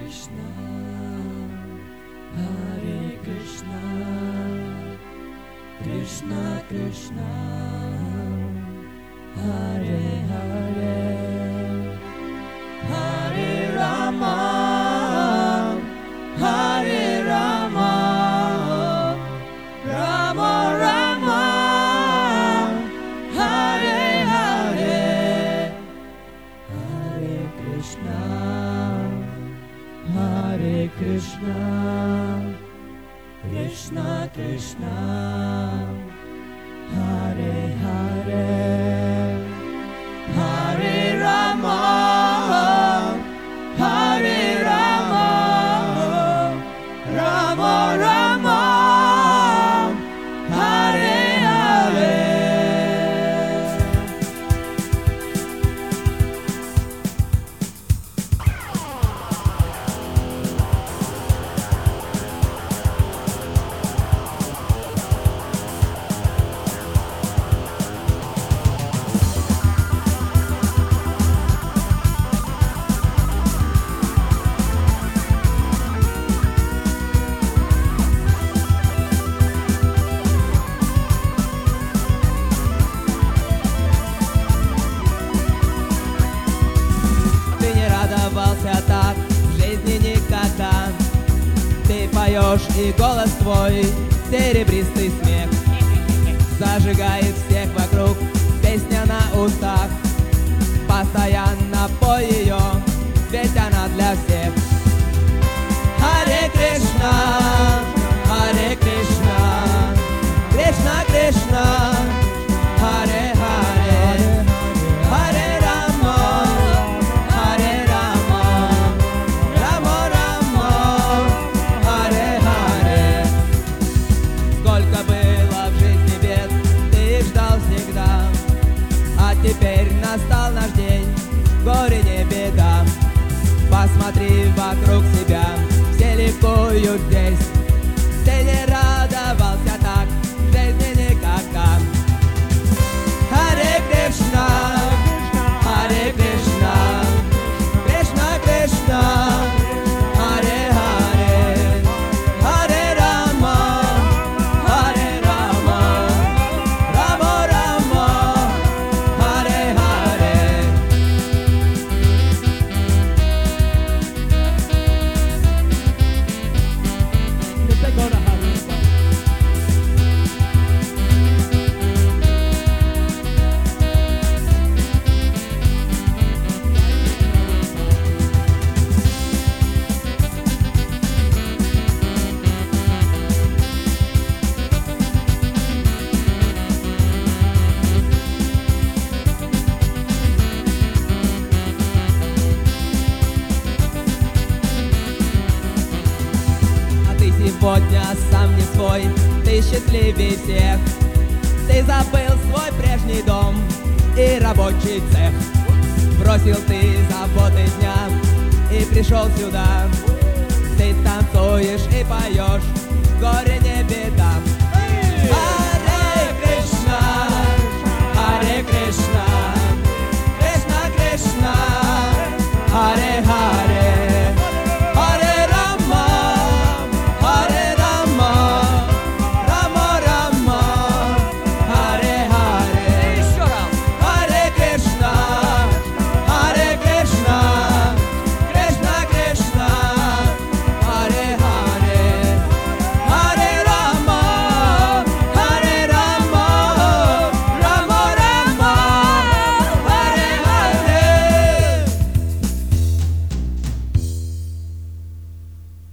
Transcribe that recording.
Krishna, Hare Krishna, Krishna Krishna, Hare Hare, Hare Rama, Hare Rama, Rama Rama, Hare Hare, Hare Krishna, Hare Krishna, Krishna Krishna, Hare Hare, Hare Rama, Hare Rama, Rama Rama, Hare Hare. Так в жизни никогда. Ты поешь, и голос твой серебристый смех зажигает всех вокруг, песня на устах. Постоянно пой ее, ведь она для всех. Харе Кришна, Харе Кришна, Кришна Кришна, Харе Харе, Харе Рама, Харе Рама, Рама Рама, Харе Харе. Сколько было в жизни бед, ты их ждал всегда, а теперь настал наш день, горе не беда. Посмотри вокруг себя, все ликуют здесь. Ты не радовался так, в жизни никогда. Харе Кришна, Харе Кришна, Кришна Кришна, Харе Харе, Харе Рама, Харе Рама, Рама Рама, Харе Харе. Сегодня сам не свой, ты счастливей всех. Ты забыл свой прежний дом и рабочий цех. Бросил ты заботы дня и пришел сюда. Ты танцуешь и поешь, горе не беда. Харе Кришна, Харе Кришна, Кришна Кришна, Харе Харе.